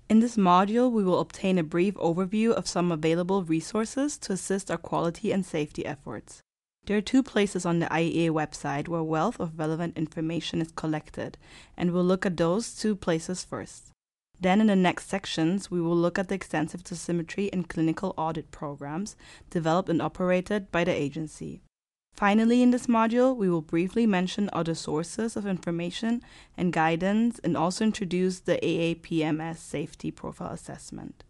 In this module, we will obtain a brief overview of some available resources to assist our quality and safety efforts. There are 2 places on the IAEA website where a wealth of relevant information is collected, and we'll look at those 2 places first. Then in the next sections, we will look at the extensive dosimetry and clinical audit programs developed and operated by the agency. Finally, in this module, we will briefly mention other sources of information and guidance and also introduce the AAPMS Safety Profile Assessment.